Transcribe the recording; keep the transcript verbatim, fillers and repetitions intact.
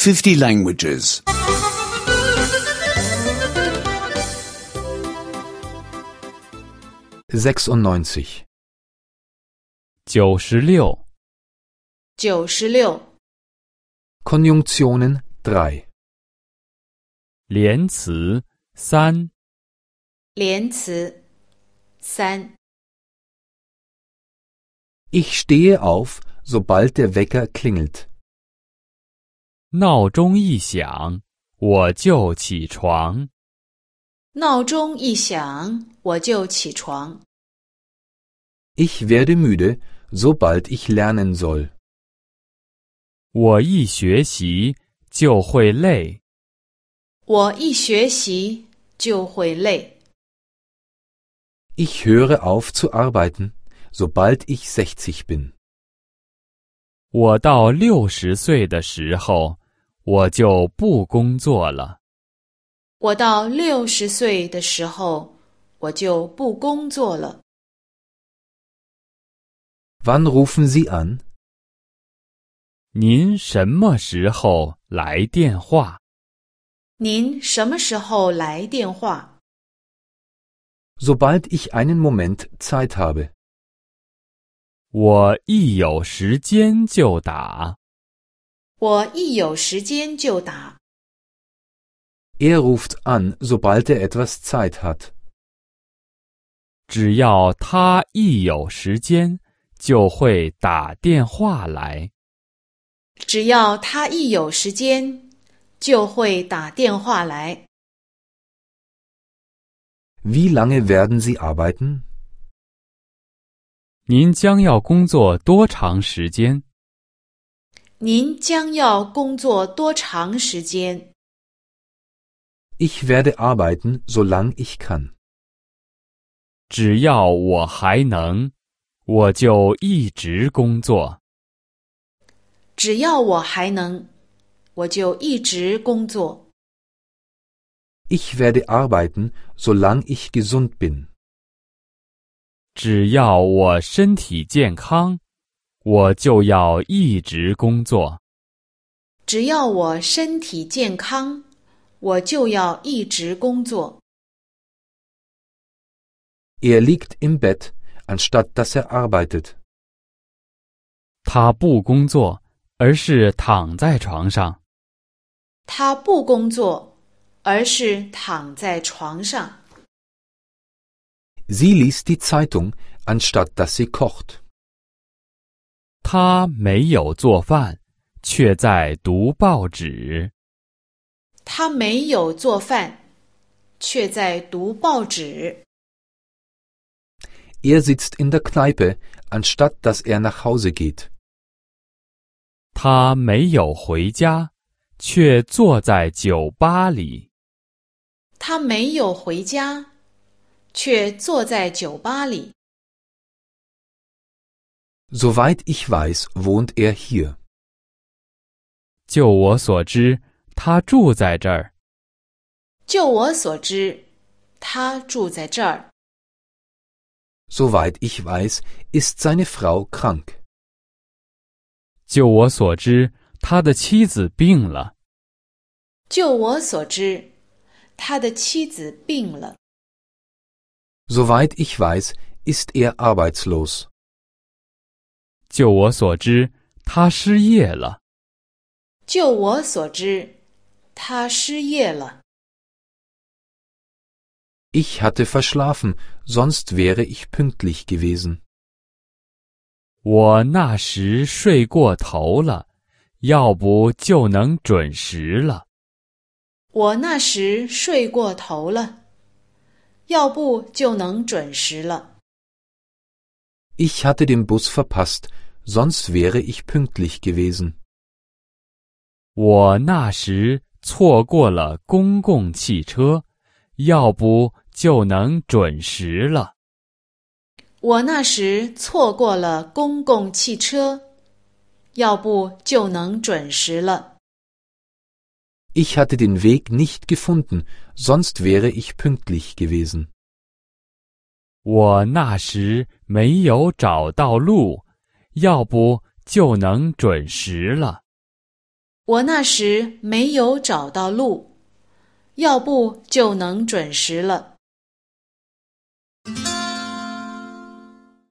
fifty languages. 96. 九十六， 九十六， Konjunktionen drei. 连词三， 连词三。 Ich stehe auf, sobald der Wecker klingelt. 闹钟一响，我就起床。 闹钟一响，我就起床。 Ich werde müde, sobald ich lernen soll. 我一学习就会累。 我一学习就会累。 Ich höre auf zu arbeiten, sobald ich sechzig bin. 我到六十岁的时候，我就不工作了。 我到六十岁的时候，我就不工作了。 Wann rufen Sie an? 您什么时候来电话？ 您什么时候来电话？ Sobald ich einen Moment Zeit habe. 我一有时间就打。 我一有时间就打。 Er ruft an, sobald er etwas Zeit hat. 只要他一有时间，就会打电话来。 只要他一有时间，就会打电话来。 Wie lange werden Sie arbeiten? 您将要工作多长时间？ 您将要工作多长时间？ Ich werde arbeiten, solange ich kann. 只要我还能，我就一直工作。 只要我还能，我就一直工作。 Ich werde arbeiten, solange ich gesund bin. 只要我身体健康，我就要一直工作。 只要我身体健康，我就要一直工作。 Er liegt im Bett, anstatt dass er arbeitet. 他不工作，而是躺在床上。 他不工作，而是躺在床上。 Sie liest die Zeitung, anstatt dass sie kocht. 他没有做饭，却在读报纸。 他没有做饭，却在读报纸。 Er sitzt in der Kneipe, anstatt dass er nach Hause geht. 他没有回家，却坐在酒吧里。 他没有回家，却坐在酒吧里。 Soweit ich weiß, wohnt er hier. 就我所知，他住在这儿。 就我所知，他住在这儿。 Soweit ich weiß, ist seine Frau krank. 就我所知，他的妻子病了。 就我所知，他的妻子病了。 Soweit ich weiß, ist er arbeitslos. 就我所知，他失业了。 就我所知，他失业了。 Ich hatte verschlafen, sonst wäre ich pünktlich gewesen. 我那时睡过头了，要不就能准时了。 我那时睡过头了，要不就能准时了。 Ich hatte den Bus verpasst, sonst wäre ich pünktlich gewesen. 我那时错过了公共汽车，要不就能准时了。 我那时错过了公共汽车，要不就能准时了。 Ich hatte den Weg nicht gefunden, sonst wäre ich pünktlich gewesen. 我那时没有找到路，要不就能准时了。 我那时没有找到路，要不就能准时了。